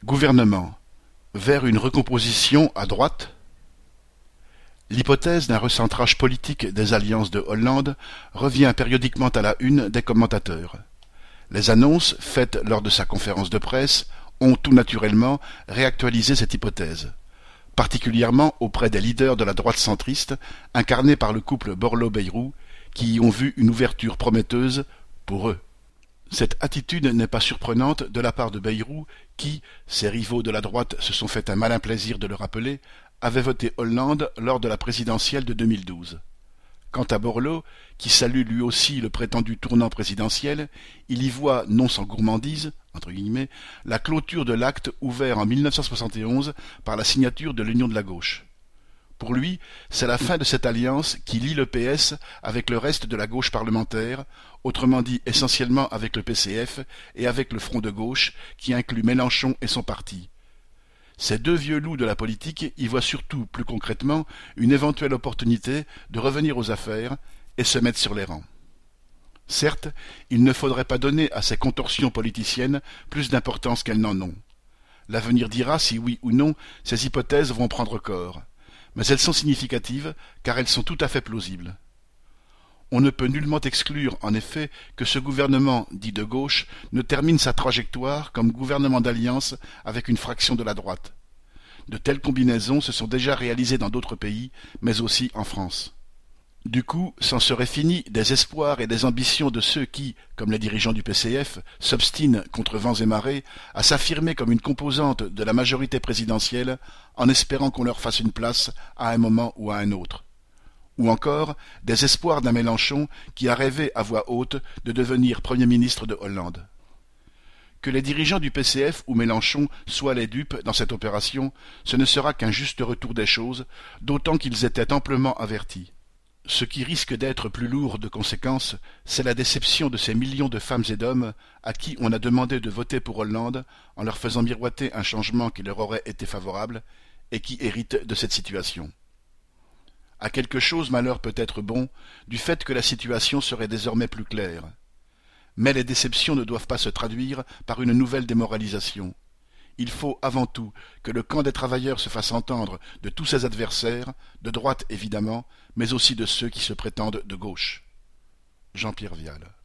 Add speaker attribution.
Speaker 1: Gouvernement. Vers une recomposition à droite? L'hypothèse d'un recentrage politique des alliances de Hollande revient périodiquement à la une des commentateurs. Les annonces faites lors de sa conférence de presse ont tout naturellement réactualisé cette hypothèse, particulièrement auprès des leaders de la droite centriste incarnés par le couple Borloo-Bayrou, qui y ont vu une ouverture prometteuse pour eux. Cette attitude n'est pas surprenante de la part de Bayrou qui, ses rivaux de la droite se sont fait un malin plaisir de le rappeler, avait voté Hollande lors de la présidentielle de 2012. Quant à Borloo, qui salue lui aussi le prétendu tournant présidentiel, il y voit, non sans gourmandise, entre guillemets, la clôture de l'acte ouvert en 1971 par la signature de l'Union de la gauche. Pour lui, c'est la fin de cette alliance qui lie le PS avec le reste de la gauche parlementaire, autrement dit essentiellement avec le PCF et avec le Front de gauche, qui inclut Mélenchon et son parti. Ces deux vieux loups de la politique y voient surtout, plus concrètement, une éventuelle opportunité de revenir aux affaires et se mettre sur les rangs. Certes, il ne faudrait pas donner à ces contorsions politiciennes plus d'importance qu'elles n'en ont. L'avenir dira si oui ou non ces hypothèses vont prendre corps. Mais elles sont significatives car elles sont tout à fait plausibles. On ne peut nullement exclure, en effet, que ce gouvernement, dit de gauche, ne termine sa trajectoire comme gouvernement d'alliance avec une fraction de la droite. De telles combinaisons se sont déjà réalisées dans d'autres pays, mais aussi en France. Du coup, s'en seraient finis des espoirs et des ambitions de ceux qui, comme les dirigeants du PCF, s'obstinent contre vents et marées à s'affirmer comme une composante de la majorité présidentielle en espérant qu'on leur fasse une place à un moment ou à un autre. Ou encore des espoirs d'un Mélenchon qui a rêvé à voix haute de devenir Premier ministre de Hollande. Que les dirigeants du PCF ou Mélenchon soient les dupes dans cette opération, ce ne sera qu'un juste retour des choses, d'autant qu'ils étaient amplement avertis. Ce qui risque d'être plus lourd de conséquences, c'est la déception de ces millions de femmes et d'hommes à qui on a demandé de voter pour Hollande en leur faisant miroiter un changement qui leur aurait été favorable et qui héritent de cette situation. À quelque chose malheur peut être bon du fait que la situation serait désormais plus claire. Mais les déceptions ne doivent pas se traduire par une nouvelle démoralisation. Il faut avant tout que le camp des travailleurs se fasse entendre de tous ses adversaires, de droite évidemment, mais aussi de ceux qui se prétendent de gauche. Jean-Pierre Vial.